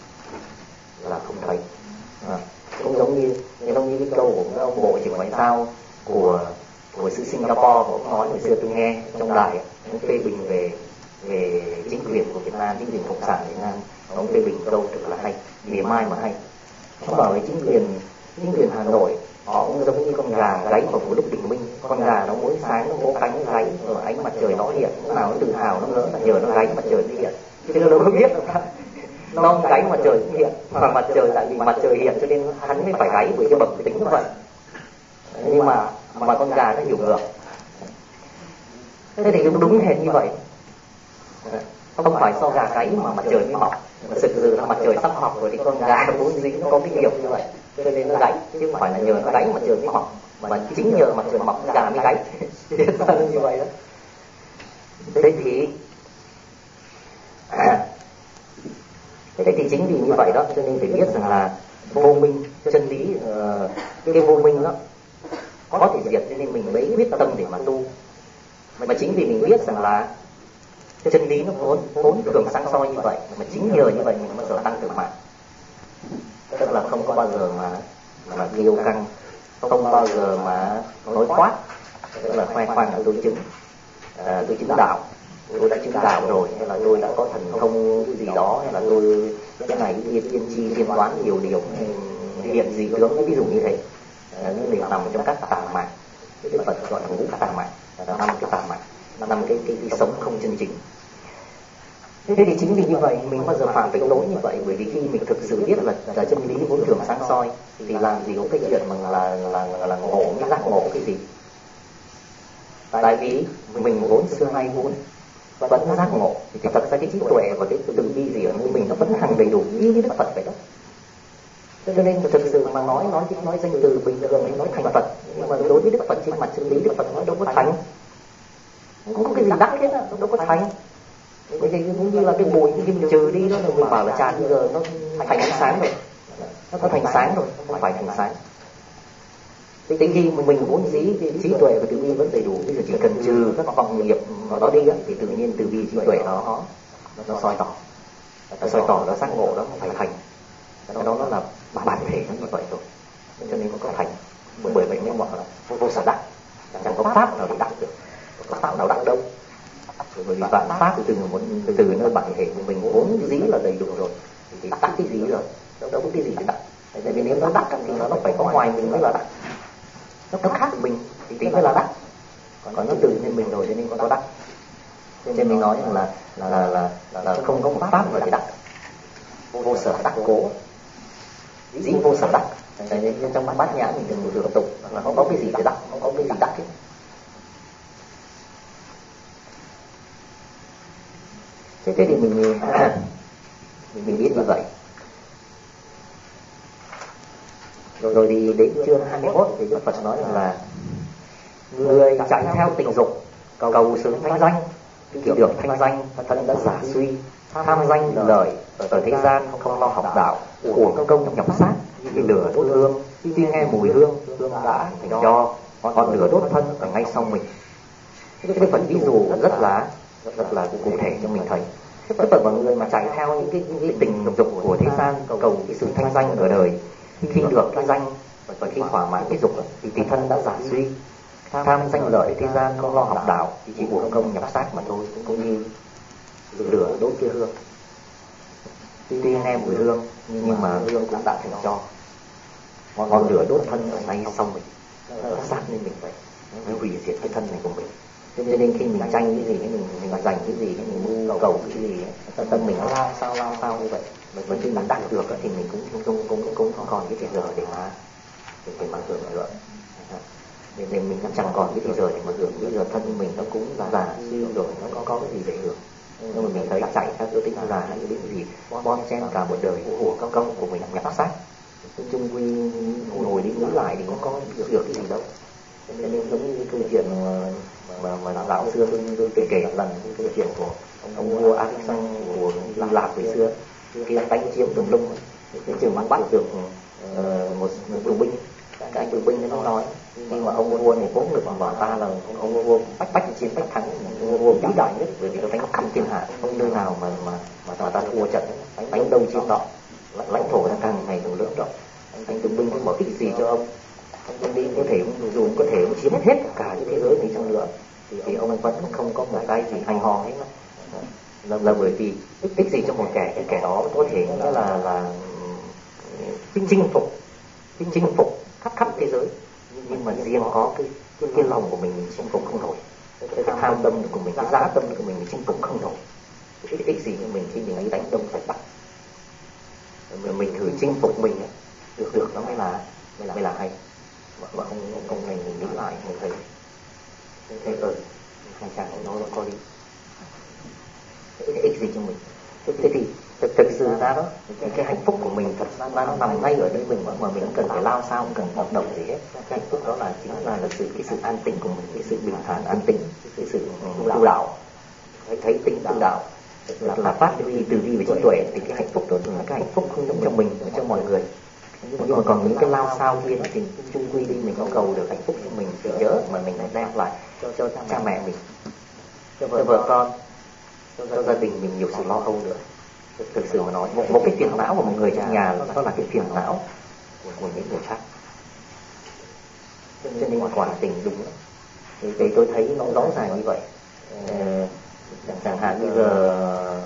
là không thấy. Cũng giống như cái câu của cái ông bộ trưởng ngoại giao của xứ Singapore, ông nói hồi xưa tôi nghe trong đài, ông phê bình về chính quyền của Việt Nam, chính quyền cộng sản Việt Nam. Ông phê bình câu thật là hay, mỉa mai mà hay. Ông bảo với chính quyền Hà Nội, họ cũng giống như con gà gáy vào Phủ Đức Bình Minh. Con gà nó mỗi sáng nó vỗ cánh nó gáy, rồi ánh mặt trời nó hiện, lúc nào nó tự hào nó ngỡ là nhờ nó gáy mặt trời nó hiện, chứ nó đâu có biết đâu. Nó gáy mặt trời cũng hiện, mà mặt trời tại vì mặt trời hiện cho nên hắn mới phải gáy, bởi cái bẩm tính nó vậy. Nhưng mà con gà nó hiểu ngược. Thế thì cũng đúng hệt như vậy. Không phải do gà gáy mà mặt trời mới mọc, mà thực sự là mặt trời sắp mọc rồi thì con gà vốn dĩ nó có cái nghiệp như vậy, cho nên nó gáy, chứ không phải là nhờ nó gáy mặt trời mới mọc, mà chính nhờ mặt trời mọc gà mới gáy. Như vậy đó. Thế thì chính vì như vậy đó, cho nên phải biết rằng là vô minh, chân lý, cái vô minh đó có thể diệt, cho nên mình mới quyết tâm để mà tu. Mà chính vì mình biết rằng là chân lý nó vốn thường sáng soi như vậy, mà chính nhờ như vậy mình mới giờ tăng thượng mạng. Tức là không có bao giờ mà kiêu căng, không bao giờ mà nói khoác, tức là khoe khoang là tôi chứng đạo, tôi đã chứng đạo rồi, hay là tôi đã có thần thông cái gì đó, hay là tôi cái này cái tiên tri tiên đoán nhiều điều, hiện dị tướng, ví dụ như thế. Nó đều nằm trong các tà mạng. Đức Phật gọi là ngũ tà mạng, là 5 cái tà mạng. nằm cái sống không chân chính. Thế thì chính vì như vậy mình bao giờ phạm phải lỗi như vậy, bởi vì khi mình thực sự biết là chân lý vốn thường sáng soi thì làm gì có cái chuyện mà là ngộ cái giác ngộ cái gì. Tại vì mình vốn xưa nay vốn vẫn giác ngộ thì thật ra cái trí tuệ và cái từ bi gì ở nơi mình nó vẫn hằng đầy đủ như Đức Phật vậy đó. Cho nên thực sự mà nói danh từ bình thường hay nói thành Phật, nhưng mà đối với Đức Phật trên mặt chân lý Đức Phật nói đâu có thành, không có cái gì đắc hết á, đâu có thành. Vậy thì cũng như là cái bụi khi mình trừ đi đó, mình bảo là trà bây giờ nó thành ánh sáng rồi, nó thành sáng rồi, không phải thành sáng. Thế khi mình vốn dĩ trí tuệ và từ bi vẫn đầy đủ, bây giờ chỉ cần trừ các vọng nghiệp đó đi thì tự nhiên từ bi trí tuệ nó soi tỏ, nó giác ngộ, nó phải thành. Đó nó là bản thể nó như vậy rồi, cho nên nó có thành. Bởi vậy nên gọi là vô sở đắc, chẳng có pháp nào để đắc được, có pháp nào đắc đâu. Bởi vì vạn pháp từ nơi bản thể của mình vốn dĩ là đầy đủ rồi, thì đắc cái gì rồi, đâu có cái gì để đắc. Tại vì nếu nó đắc thì nó phải có ngoài mình mới là đắc, nó khác của mình thì mới là đắc, còn nó tự nhiên mình rồi cho nên có đắc. Cho nên mình nói rằng là không có một pháp nào để đắc, vô sở đắc cố, dĩ vô sở đắc. Tại nên trong bát nhã mình đừng tưởng tục là không có cái gì để đắc, không có cái gì đắc hết. Thế thì mình biết như vậy. Rồi thì đến chương 21 thì Đức Phật nói là người chạy theo tình dục, cầu sự thanh danh, khi được thanh danh thân đã giả suy, tham danh lợi ở thế gian, không lo học đạo, uổng công nhọc xác, như lửa đốt hương, khi nghe mùi hương đã thành cho, còn lửa đốt thân ở ngay sau mình. Cái Đức Phật ví dụ rất là cụ thể cho mình thấy. Tất cả mọi người mà chạy theo những cái tình dục của thế gian, cầu cái sự thanh danh ở đời, khi được cái danh và khi thỏa mãn cái dục thì thân đã giả suy, tham danh lợi thế gian, không lo học đạo, chỉ uổng công nhọc xác mà thôi. Cũng như lửa đốt kia hương, tuy nghe mùi hương nhưng mà hương cũng đã thành tro, ngọn lửa đốt thân ở ngay sau mình, nó sát lên mình vậy, nó hủy diệt cái thân này của mình. Cho nên khi mình tranh cái gì, mình giành cái gì, mình mưu cầu cái gì, tâm mình nó lao sao như vậy. Mà khi mình đạt được thì mình cũng không còn cái thời giờ để mà hưởng nữa. Nên mình cũng chẳng còn cái thời giờ để mà hưởng. Bây giờ thân mình nó cũng già suy rồi, nó có cái gì để hưởng. Nhưng mà mình thấy chạy theo cái tính già hay cái gì bon chen cả một đời của công của mình nhặt xác. Chung quy ngồi đi nghĩ lại thì cũng có được cái gì đâu. Cho nên giống như cái câu chuyện mà lão xưa tôi kể một lần, cái câu chuyện của ông vua Alexander của Hy Lạp ngày xưa, khi đánh chiếm tùm lum, cái trường bắt được một tù binh, cái anh tù binh nó nói nhưng mà ông vua này cố lực mà bảo ta là ông vua bách chiến bách thắng, ông vua vĩ đại nhất, bởi vì nó đánh khắp thiên hạ, không nơi nào mà ta thua trận, đánh đâu chiếm đó, lãnh thổ nó càng ngày càng lớn rộng. Anh tù binh cũng bảo ích gì cho ông đi, có thể dù có thể chiếm hết cả cái thế giới này chăng nữa thì ông vẫn không có một cái gì hay ho hết. Là bởi vì ích gì cho một kẻ đó có thể nghĩa là chinh phục khắp thế giới, nhưng mà riêng có cái lòng của mình chinh phục không nổi, cái tham tâm của mình, cái dã tâm của mình chinh phục không nổi. Ích gì cho mình khi mình ấy đánh đông phải bắt, mình thử chinh phục mình được nó mới là hay. Mà không này mình nghĩ lại mình thấy hai chàng nó có đi ích gì cho mình. Thế thì thực sự ra đó cái hạnh phúc của mình thật ra nó nằm ngay ở đây mình, mà mình không cần phải lao sao, không cần hoạt động gì hết. Cái hạnh phúc đó là chính là cái sự an tĩnh của mình, cái sự bình thản an tĩnh, cái sự tu đạo, thấy tính tu đạo là phát huy từ bi và trí tuệ. Thì cái hạnh phúc đó là cái hạnh phúc không cho mình mà cho mọi người. Nhưng mà còn những cái lao sao kia thì chung quy đi mình có cầu được hạnh phúc cho mình thì nhớ mà mình lại đem lại cho cha mẹ mình, cho vợ con, cho gia đình mình nhiều sự lo âu nữa. Thực sự mà nói một cái phiền não của một người trong nhà đó là cái phiền não của những người khác. Cho nên quả tình đúng đó. Thì tôi thấy nó rõ ràng như vậy. Chẳng hạn bây giờ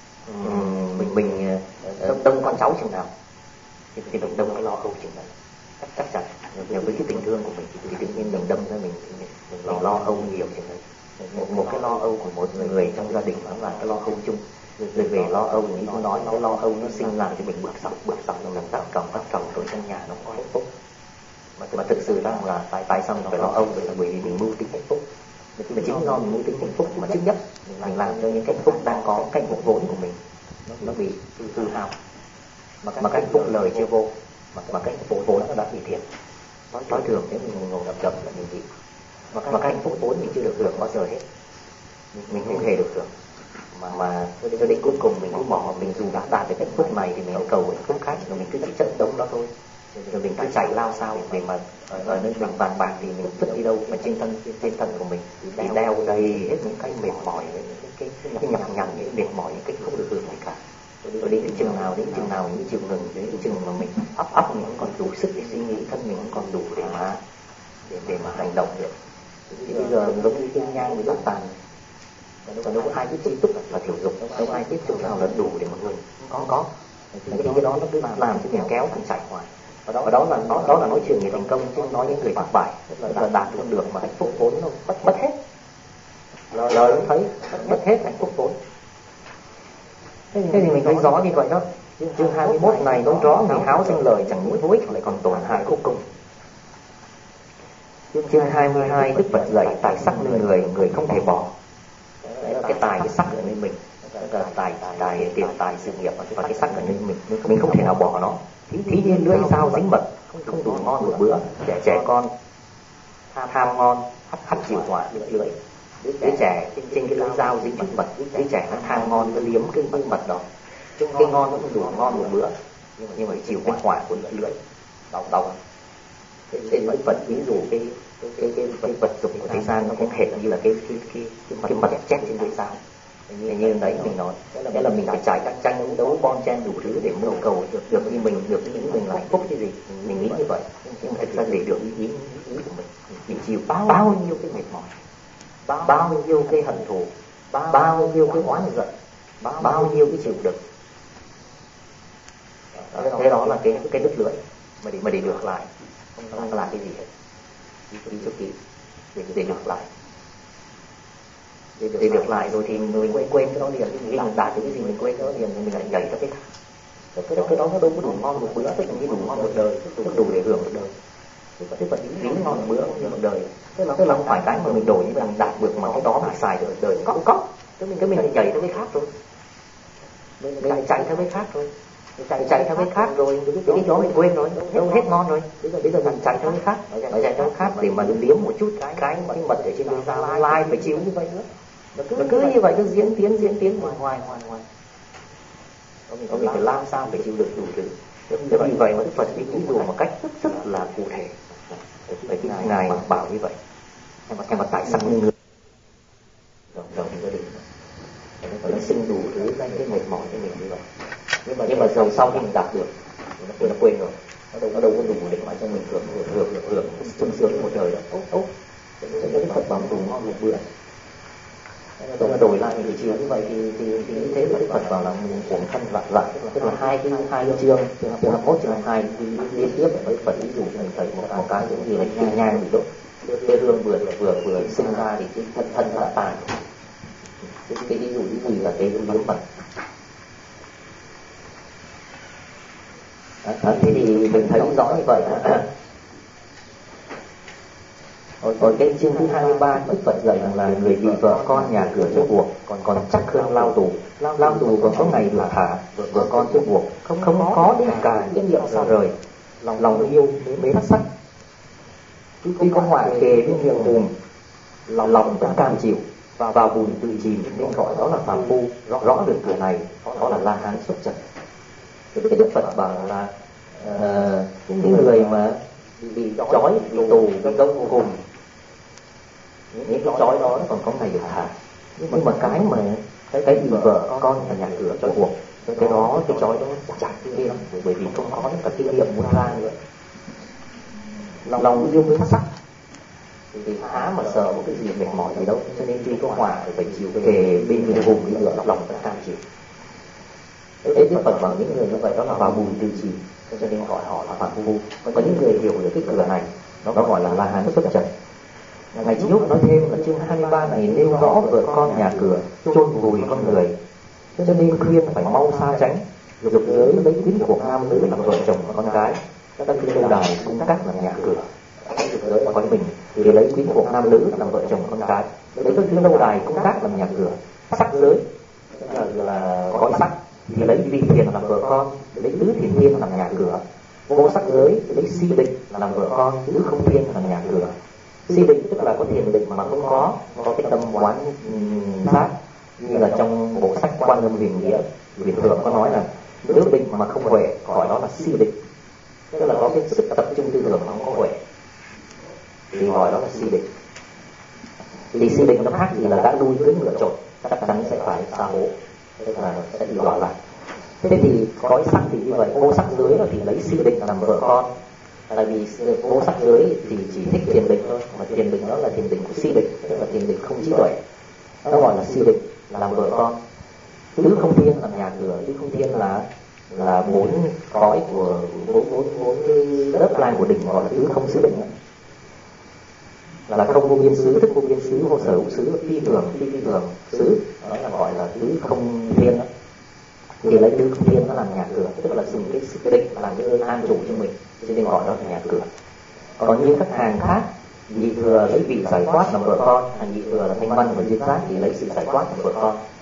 mình đông con cháu chừng nào thì đông cái lo âu chừng nào. chắc chắn. Nếu với cái tình thương của mình thì tự nhiên mình đâm ra mình lo âu nhiều như thế. Một cái lo âu của một người trong gia đình nó là cái lo âu chung. Rồi về lo âu như tôi nói, cái lo âu nó sinh làm cho mình bực sọc rồi mình vắt còng rồi trong nhà nó có hạnh phúc. Mà thực sự rằng là tại sao mình phải lo âu, là bởi vì mình mưu tính hạnh phúc. Mà chính do mình mưu tính hạnh phúc mà trước nhất mình làm cho những hạnh phúc đang có, cái hạnh phúc vốn của mình nó bị hư hao. Mà cái hạnh phúc lời chưa vô, mà cái hạnh phúc vốn nó đã bị thiệt. Nói thường nếu mình ngồi đập là mình bị. Mà cái hạnh phúc vốn mình chưa được hưởng bao giờ hết. Mình không hề được hưởng. Mà cho đến cuối cùng mình cứ bỏ, mình dù đã đạt được hạnh phúc này thì mình cầu hạnh phúc khác, rồi mình cứ chỉ chất đống đó thôi. Rồi mình cứ chạy lao sao để mà ở nơi mình vàng bạc thì mình vứt đi đâu, mà trên thân của mình thì đeo đầy hết những cái mệt mỏi, những cái nhọc nhằn, những mệt mỏi, những cái không được hưởng gì cả. Rồi đến chừng nào mình chịu ngừng, đến chừng mà mình óc mình không còn đủ sức để suy nghĩ, thân mình không còn đủ để mà hành động được. Thì bây giờ giống như cái nhang với đốt tàn, còn đâu có ai biết chi túc là thiểu dục, đâu có ai biết chỗ nào là đủ để mà ngừng, không có. Cái đó nó cứ làm cho mình kéo mình chạy hoài. Và đó là nói chuyện người thành công, chứ nói những người thất bại là đạt được mà hạnh phúc vốn nó mất hết. Lời cũng thấy mất hết hạnh phúc vốn. Thế thì mình thấy rõ như vậy đó. Chương 21 này nói rõ người háo danh lời chẳng những vô ích lại còn tổn hại vô cùng. Chương 22 Đức Phật dạy tài sắc nơi người không thể bỏ. Đấy là cái tài, cái sắc ở nơi mình, là tài tiền tài sự nghiệp, và cái sắc ở nơi mình không thể nào bỏ nó. Thí nhiên lưỡi dao dính mật không đủ ngon một bữa. Trẻ con tham ngon hắt chịu hỏa lưỡi. Đứa trẻ trên cái lưỡi dao dính mật, đứa trẻ nó tham ngon, nó liếm cái mật đó. Cái ngon nó không đủ ngon một bữa, nhưng mà chịu cái hỏa của lưỡi đau. Thế Đức Phật ví dụ cái vật dụng của thế gian nó cũng hệt như là cái mật chét trên lưỡi dao. Như đấy mình nói, thế là mình phải trải các tranh đấu bon chen đủ thứ để mưu cầu được như mình, được như mình là hạnh phúc cái gì, mình nghĩ như vậy. Nhưng thực ra để được ý của mình chịu bao nhiêu cái mệt mỏi, bao nhiêu cái hận thù, bao nhiêu cái oán giận, bao nhiêu cái chịu đựng. Thế đó là cái đứt lưỡi mà để được lại không làm cái gì hết. Đi cho kỹ để được lại. Để được lại rồi thì mình quên cái đó liền. Mình đạt được cái gì mình quên cái đó liền, thì mình lại nhảy ra cái khác. Cái đó nó đâu có đủ ngon một bữa, tức là đủ ngon một đời, tức đủ để hưởng một đời. Thế mà ý ngon một bữa như một đời. Tức là không phải cái mà mình đổi, nhưng mà mình đạt được mà cái đó mình xài được đời có. Cái mình lại nhảy ra cái khác rồi. Mình lại chạy theo cái khác rồi. Chạy theo cái khác rồi, cái đó mình quên rồi, đâu hết ngon rồi. Bây giờ mình chạy theo cái khác, chạy theo cái khác để mà liếm một chút cái mật ở trên lưỡi dao, lai phải chịu như vậy nữa. Nó cứ như vậy, nó diễn tiến hoài. Mình phải làm sao phải chịu được đủ thứ. Vì vậy mà Đức Phật ví dụ một cách rất là cụ thể. Bởi cái Ngài bảo như vậy. Em mà tại sao người đồng gia đình nó sinh đủ thứ cái mệt mỏi cho mình như vậy. Nhưng mà rồi sau khi mình đạt được thì nó quên rồi, nó đâu có đủ để mà cho mình hưởng sung sướng một đời đó. Tốt cho nên Đức Phật bảo đủ ngon một bữa. Tôi đổi lại mình chiều như vậy thì như thế mà Đức Phật bảo là mình uổng thân vạn, tức là hai chương 21 chương 22 liên tiếp với Phật ví dụ cho mình thấy một cái giống như là nhang bị đốt, cái hương vừa sinh ra thì cái thân đã tàn. Cái ví dụ như là cái Đức Phật. Thế thì mình thấy rõ như vậy. Ở cái chương thứ 23 Đức Phật dạy rằng là người vì vợ con nhà cửa cho buộc còn chắc hơn lao tù. Lao tù còn có ngày được thả, vợ con cho buộc không có đến cả cái niệm xa rời. Lòng yêu mến sắc, tuy có họa kề bên miệng mồm, lòng vẫn cam chịu vào bùn tự chìm, nên gọi đó là phàm phu. Rõ được cửa này, đó là La Hán xuất trần. Cái Đức Phật bảo là những người mà bị trói, bị tù, bị gông cùng, những cái trói đó nó còn có ngày được thả. Nhưng mà cái vì vợ con và nhà cửa cho buộc, cái đó cái trói đó chặt cái lắm, bởi vì không có cả kinh nghiệm muốn ra nữa. Lòng yêu mến sắc thì há mà sợ một cái gì mệt mỏi gì đâu, cho nên tuy có họa thì phải chịu kề bên miệng vùng cái lửa, lòng vẫn cam chịu. Thế Đức Phật bảo những người như vậy đó là vào bùn tư trì. cho nên gọi họ là phàm phu. Có những người hiểu được cái cửa này, nó gọi là La Hán xuất trần. Ngài Trí Húc nói thêm là chương 23 này nêu rõ vợ con nhà cửa chôn vùi con người, cho nên khuyên phải mau xa tránh. Dục giới lấy quyến thuộc nam nữ làm vợ chồng và con cái, các cái lâu đài cung các làm nhà cửa. Dục giới là con mình thì lấy quyến thuộc nam nữ làm vợ chồng và con cái, lấy các cái lâu đài cung các làm nhà cửa. Sắc giới là cõi sắc thì lấy vi thiền làm vợ con, lấy tứ thiền thiên làm nhà cửa. Vô sắc giới lấy si định làm vợ con, tứ không thiên làm nhà cửa. Si định tức là có thiền định mà không có cái tâm quán sát, như là trong bộ sách Quan Âm Huyền Nghĩa Việt Thượng có nói là nếu định mà không huệ gọi đó là si định, tức là có cái sức tập trung tư tưởng mà không có huệ thì gọi đó là si định. Thì si định nó khác gì là đã nuôi cưỡi ngựa trộn, chắc chắn sẽ phải xa hố, tức là sẽ bị đọa lạc. Thế thì cõi sắc thì như vậy, vô sắc giới thì lấy si định làm vợ con. Tại vì vô sắc giới thì chỉ thích thiền định thôi, mà thiền định đó là thiền định của si định, tức là thiền định không trí tuệ, nó gọi là si định làm vợ con. Tứ không thiên làm nhà cửa. Tứ không thiên là bốn cõi của bốn lớp lai của định, gọi là tứ không xứ định, là không vô biên xứ, thức vô biên xứ, vô sở hữu xứ, phi thường xứ, đó là gọi là tứ không thiên đó. Thì lấy tứ không thiên nó làm nhà cửa, tức là dùng cái định làm cái ơn an trụ cho mình, cho nên gọi đó là nhà cửa. Còn như các hàng khác, nhị thừa lấy vị giải thoát làm vợ con, hàng nhị thừa là thanh văn và duyên giác thì lấy sự giải thoát làm vợ con.